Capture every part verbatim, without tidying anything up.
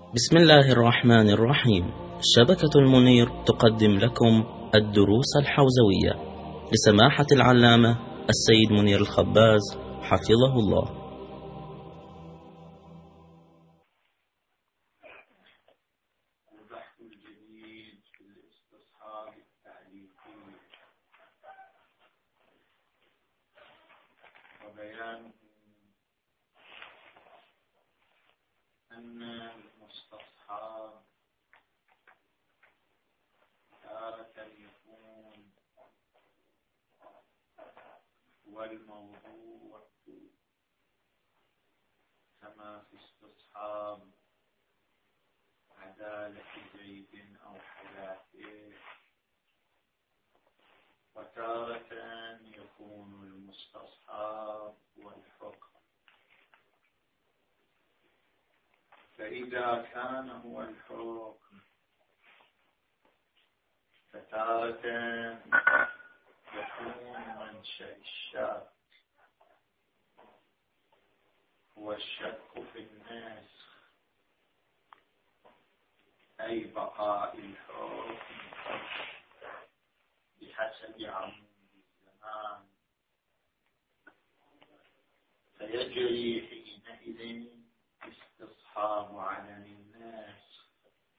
بسم الله الرحمن الرحيم. شبكة المنير تقدم لكم الدروس الحوزوية لسماحة العلامة السيد منير الخباز حفظه الله. البحث الجديد في الاستصحاب التعليقي وبيان أن المستصحاب تارة يكون هو الموضوع كما في استصحاب عدالة زيد أو حياته، وتارة يكون المستصحاب والحكم. فإذا كان هو الحكم فتارة يكون منشأ الشك هو الشك في النسخ، أي بقاء الحكم بحسب عمود الزمان، فيجري حينئذ استصحاب علم الناس.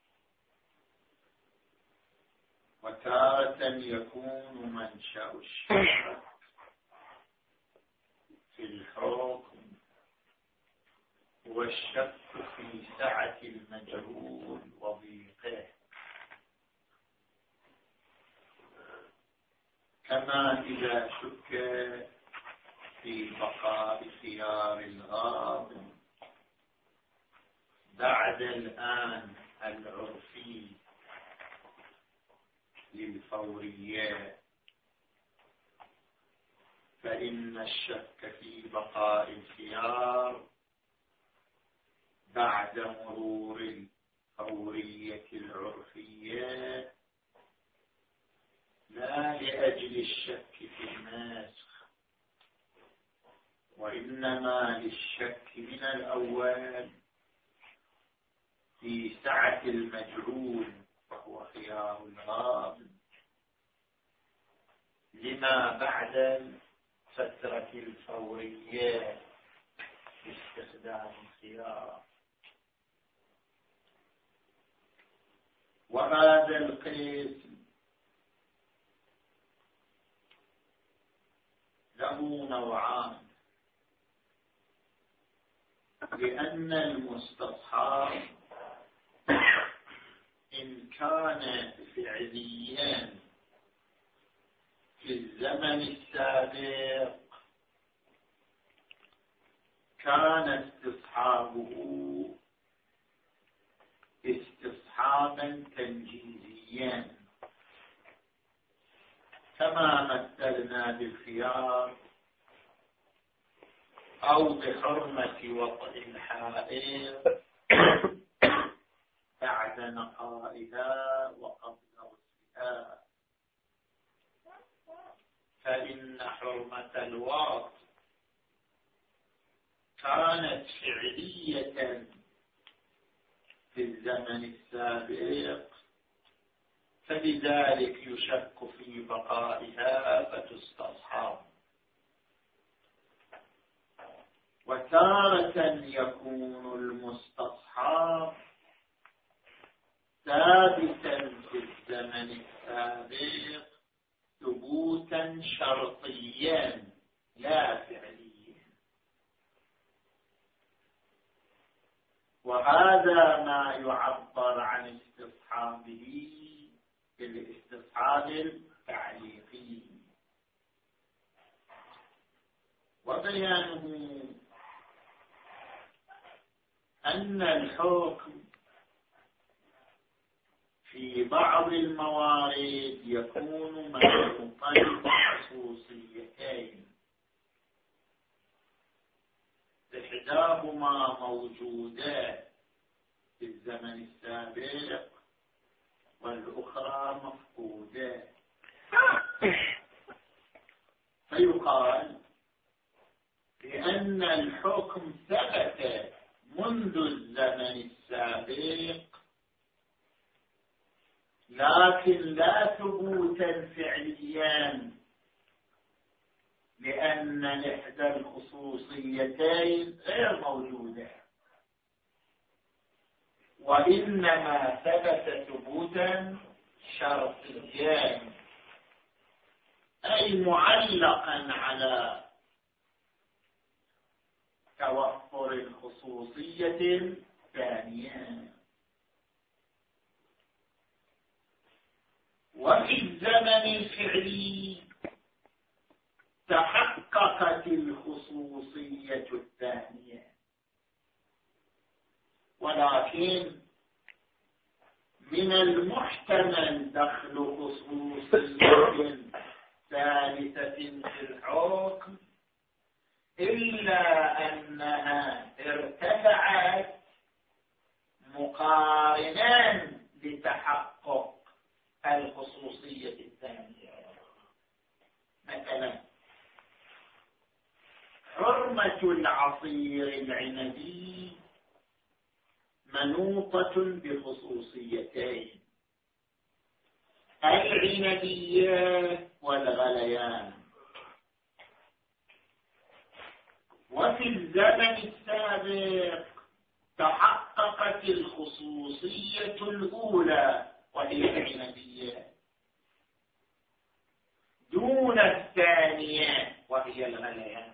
وتارة يكون منشأ الشك في الحكم هو الشك في سعة المجهول وضيقه، كما إذا شك في بقاء خيار الغاب بعد الآن العرفي للفورية، فإن الشك في بقاء الخيار بعد مرور الفورية العرفية لا لأجل الشك في النسخ، وإنما للشك من الأول في سعة المجهول وهو خيار الغاب لما بعد الفترة الفورية باستخدام الخيار. وهذا القسم له نوعان، لأن المستصحاب إن كان فعليا في الزمن السابق كان استصحابه استصحابا تنجيزيا، كما مثلنا بالخيار أو بحرمة وطئ الحائض بعد نقائها وقبل غسلها، فإن حرمة الوطء كانت فعلية في الزمن السابق، فلذلك يشك في بقائها فتستصحب. وتارة يكون المستصحب ثابتا في الزمن السابق ثبوتا شرطيا لا فعليا، وهذا ما يعبر عن استصحابه بالاستصحاب التعليقي. وبيانه أن الحكم في بعض الموارد يكون منوطا بخصوصيتين، إحداهما موجودة في الزمن السابق والأخرى مفقودة، فيقال بأن الحكم ثبت منذ الزمن السابق السابق، لكن لا ثبوتا فعليا، لأن إحدى الخصوصيتين غير موجودة، وإنما ثبت ثبوتا شرطيا، أي معلقا على توفر الخصوصية الثانية. وفي الزمن الفعلي تحققت الخصوصية الثانية، ولكن من المحتمل دخل خصوصية ثالثة في الحكم، إلا أنها ارتفعت مقارنا لتحقق الخصوصية الثانية. مثلا حرمة العصير العنبي منوطة بخصوصيتين: العنبية والغليان. وفي الزمن السابق تحققت الخصوصية الأولى وهي العنبية دون الثانية وهي الغليان،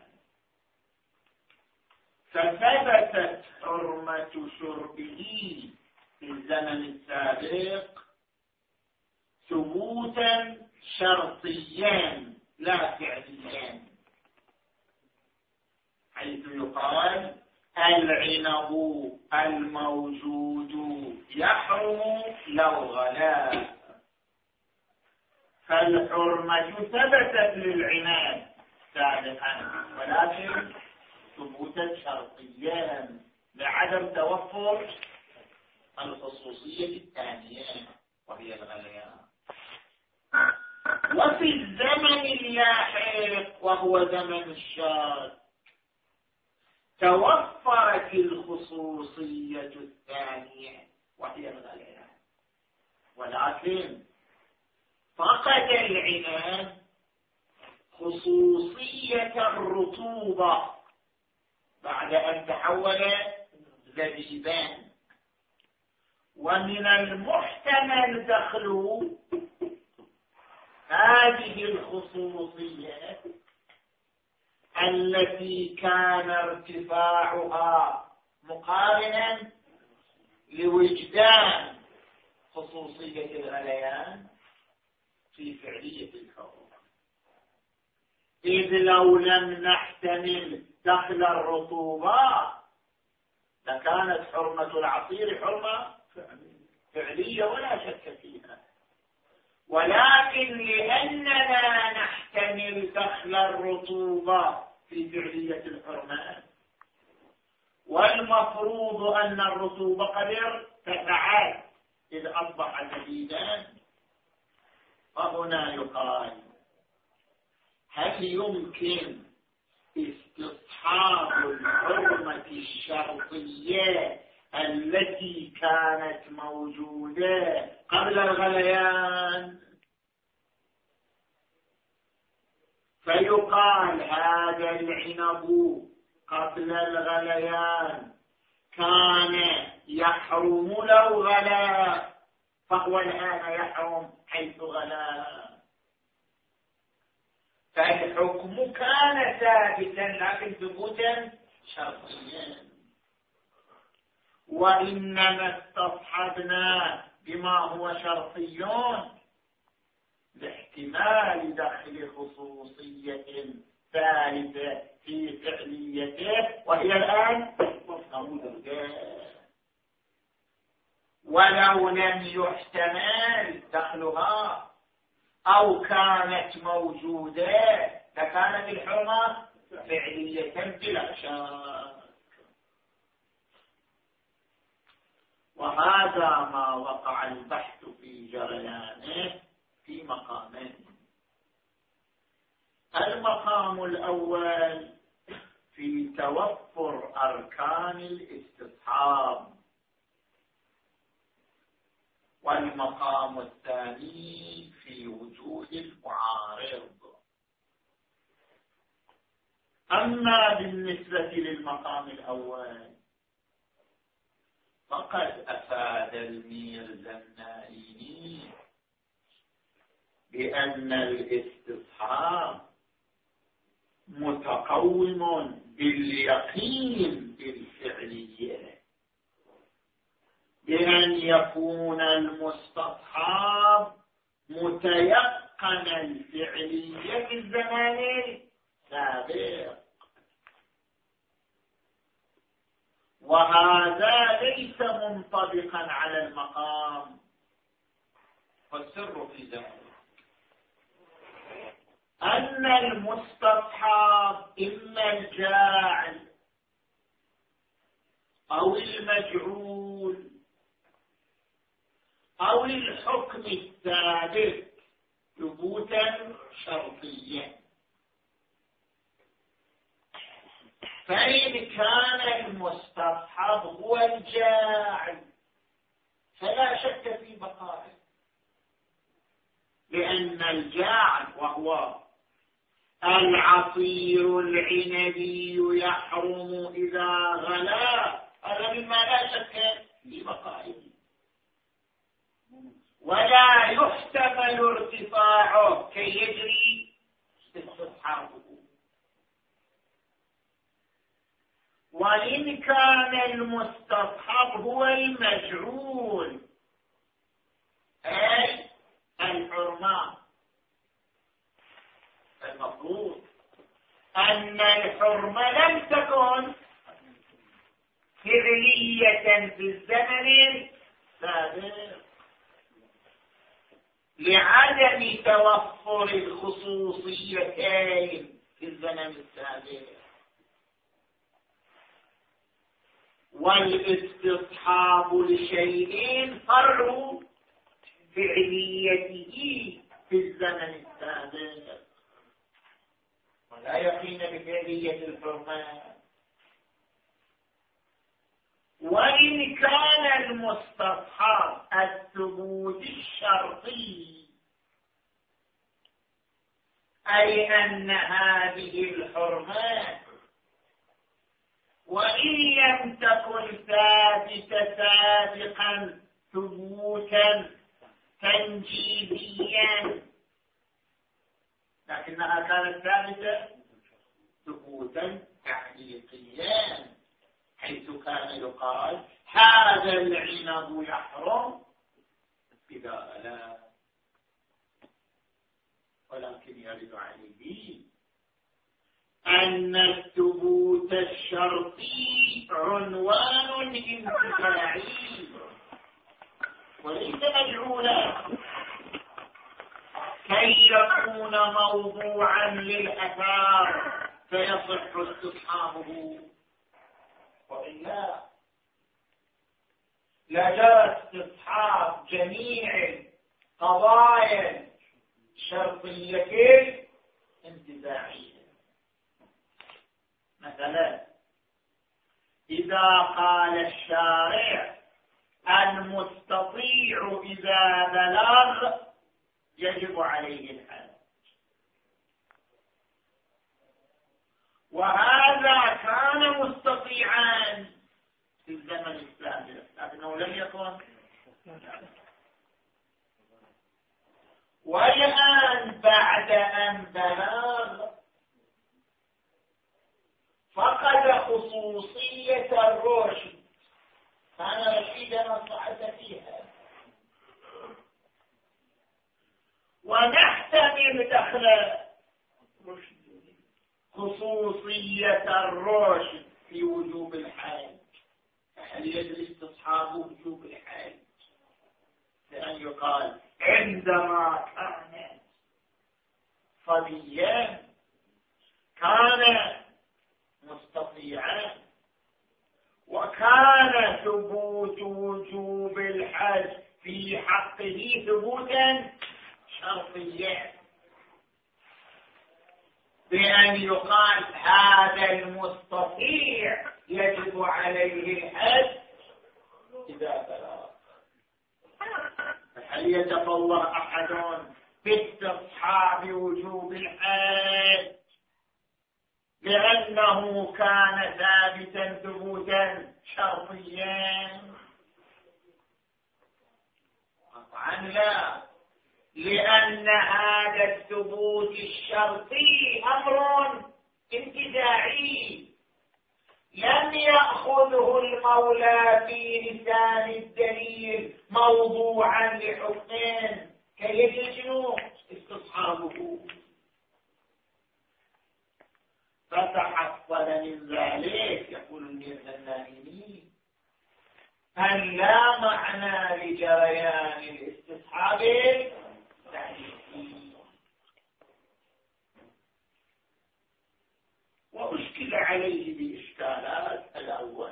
فثبتت حرمة شربه في الزمن السابق ثبوتا شرطيا لا فعليا، حيث يقال العنب الموجود يحرم لو غلا، فالحرمة ثبتت للعنب سابقا، ولكن ثبوتا شرطيا لعدم توفر الخصوصية الثانية وهي الغليان. وفي الزمن اللاحق وهو زمن الشاذ توفرت الخصوصية الثانية وهي الغليان، ولكن فقد العنب خصوصية الرطوبة بعد أن تحول زبيبا، ومن المحتمل دخل هذه الخصوصية التي كان ارتفاعها مقارنا لوجدان خصوصية الغليان في فعلية الحكم، إذ لو لم نحتمل دخل الرطوبة لكانت حرمة العصير حرمة فعلية ولا شك فيها، ولكن لأننا نحتمل دخل الرطوبة في فعلية الحرمة، والمفروض أن الرطوبة قد ارتفعت إذ أصبح جديدا، فهنا يقال هل يمكن استصحاب الحرمة الشرطية التي كانت موجودة قبل الغليان؟ فيقال هذا العنب قبل الغليان كان يحرم لو غلا، فهو الآن يحرم حيث غلا، فالحكم كان ثابتا لكن ثبوتا شرطيا، وإنما استصحبنا بما هو شرطي لاحتمال دخل خصوصية ثالثة في فعليته وهي الآن موجودة، ولو لم يحتمل دخلها أو كانت موجودة لكانت الحرمة فعلية بلا شك. وهذا ما وقع البحث في جريانه في مقامين: المقام الأول في توفر أركان الاستصحاب والمقام الثاني في وجود المعارض. أما بالنسبة للمقام الأول فقد أفاد الميرزا النائيني بأن الاستصحاب متقوم باليقين بالفعلية، بأن يكون المستصحاب متيقن الفعلية في الزمان السابق، وهذا ليس منطبقا على المقام. والسر في ذلك أن المستصحاب إما الجاعل أو المجعول أو الحكم الثابت ثبوتا شرطيا، فإن كان المستصحب هو الجاعل فلا شك في بقائه، لأن الجاعل وهو العصير العنبي يحرم إذا غلا، هذا مما لا شك في بقائه ولا يحتمل ارتفاعه كي يجري استصحابه. وإن كان المستصحب هو المجعول أي الحرمة، المفروض أن الحرمة لم تكن فعلية في الزمن السابق لعدم توفر الخصوصيتين في الزمن السابق، والاستصحاب لشيء فرع فعليته في الزمن السابق ولا يقين بفعلية الحرمة. وإن كان المستصحب الثبوت الشرطي أي أن هذه الحرمة وإن لم تكن ثابتة سابقا ثبوتا تنجيبيا لكنها كانت ثابتة ثبوتا تعليقيا، حيث كان يقال هذا العنب يحرم إذا غلا، ولكن يرد عليه أن الثبوت الشرطي عنوان انتفاعي وليس مجعولا كي يكون موضوعا للأثار فيصح استصحابه، وإلا لجرى استصحاب جميع قضايا شرطية انتفاعية. مثلا إذا قال الشارع المستطيع إذا بلغ يجب عليه الحج، وهذا كان مستطيعا في الزمن السابق لكنه لم يكن، والآن بعد أن بلغ فقد خصوصية الرشد، كان رشيدا مصلحة فيها، ونحتمل دخل خصوصية الرشد في وجوب الحج. هل يدري استصحاب وجوب الحج؟ لأن يقال عندما كان صبيا كان مستطيعا وكان ثبوت وجوب الحج في حقه ثبوتا شرطيا، بأن يقال هذا المستطيع يجب عليه الحج إذا بلغ. هل يتصور أحد باستصحاب وجوب الحج لأنه كان ثابتا ثبوتا شرطيا؟ طبعا لا، لأن هذا الثبوت الشرطي أمر انتزاعي لم يأخذه المولى في لسان الدليل موضوعا لحكم كي يجب استصحابه، فتحصل من ذلك يقول الميرزا النائمي أن لا معنى لجريان الاستصحاب التعريفي. وأشكل عليه بإشكالات. الأول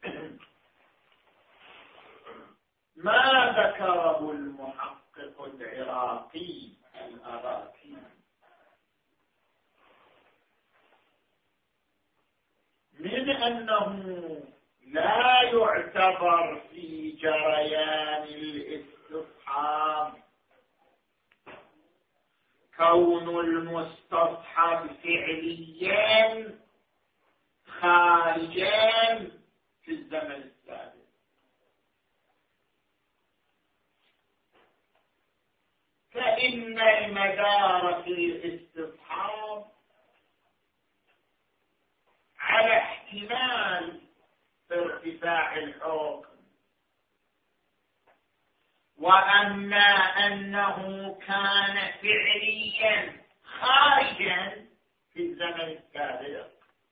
ما ذكره المحقق العراقي الأراكي من أنه لا يعتبر في جريان الاستصحاب كون المستصحب فعليا خارجا في الزمن السابق، فإن المدار في الاستصحاب على احتمال ارتفاع الحكم، وأما أنه كان فعليا خارجا في الزمن السابق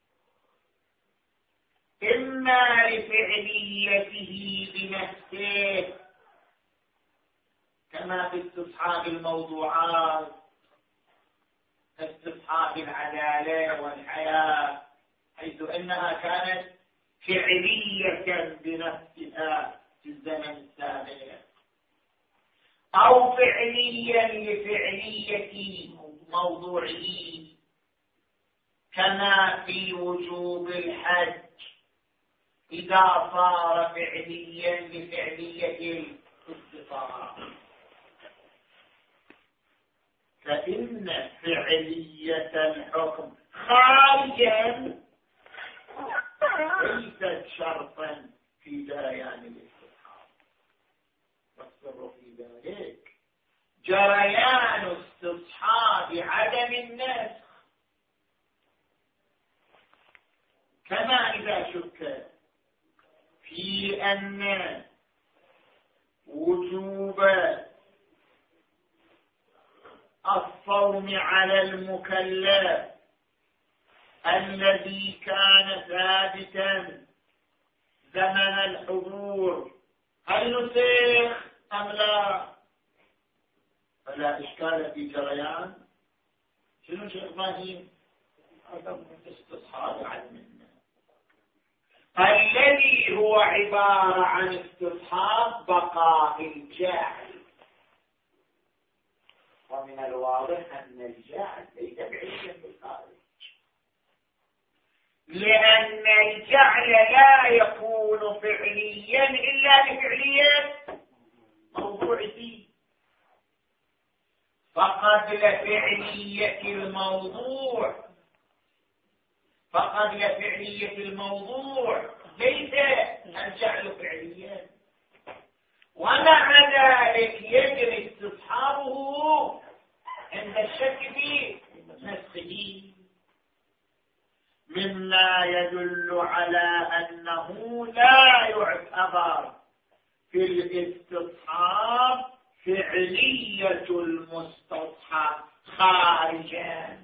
إما لفعليته بنفسه كما في استصحاب الموضوعات استصحاب العدالة والحياة، حيث أنها كانت فعلية بنفسها في الزمن السابق، أو فعليا لفعلية موضوعه كما في وجوب الحج إذا صار فعليا لفعلية الاستطاعة. فإن فعلية الحكم خارجا ليست شرطا في جريان الاستصحاب، والسر في ذلك جريان استصحاب عدم النسخ، كما إذا شك في أن وجوب الصوم على المكلف الذي كان ثابتا زمن الحضور هل نسخ أم لا؟ فلا إشكال في جريان شنو شيخ إبراهيم؟ استصحاب عدم النسخ الذي هو عبارة عن استصحاب بقاء الجاعل، ومن الواضح أن الجاعل ليس بعيدا بالخارج، لأن الجعل لا يكون فعليا إلا بفعلية موضوعه، فقبل فعلية الموضوع فقبل فعلية الموضوع ليس الجعل فعليا، ومع ذلك يجري استصحابه عند الشك في نسخه، مما يدل على أنه لا يعتبر في الاستصحاب فعلية المستصحب خارجا.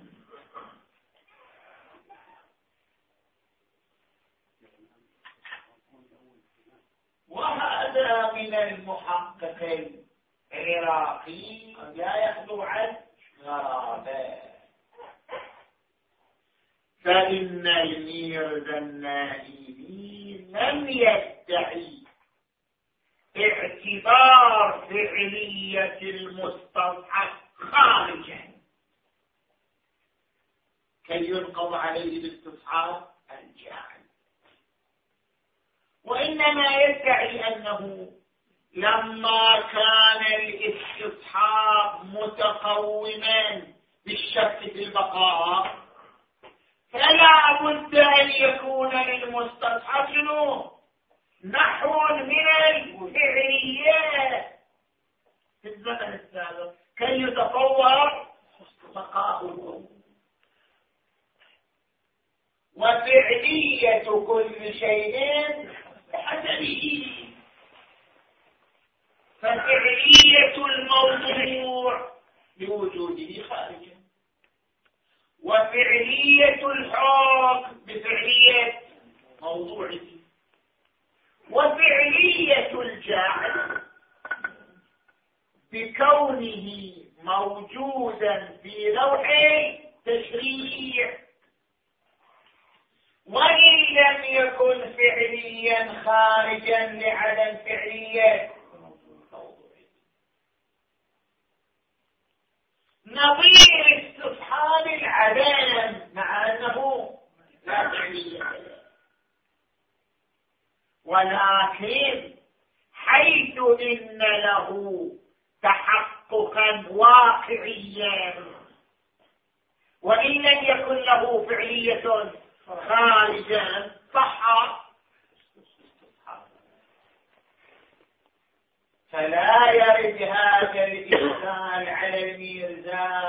وهذا من المحقق العراقي لا يخلو عن غرابة، فإن الميرزا النائمي لم يدعي اعتبار فعلية المستصحب خارجا كي ينقض عليه الاستصحاب الجاعل، وإنما يدعي أنه لما كان الاستصحاب متقوما بالشك في البقاء فلا بد أن يكون للمستصحب شنو؟ نحو من الفعليات في الزمن السابق كي يتصور بقاؤه. وفعلية كل شيء بحسبه، ففعلية الموضوع بوجوده خارجا، وفعلية الحكم بفعلية موضوعه، وفعلية الجعل بكونه موجودا في لوح تشريع. وإن لم يكن فعليا خارجا لعدم فعلية نظير استصحاب العدم مع أنه لا فعلية له، ولكن حيث إن له تحققا واقعيا وإن لم يكن له فعلية خارجا صح، فلا يرد هذا الإشكال على الميزان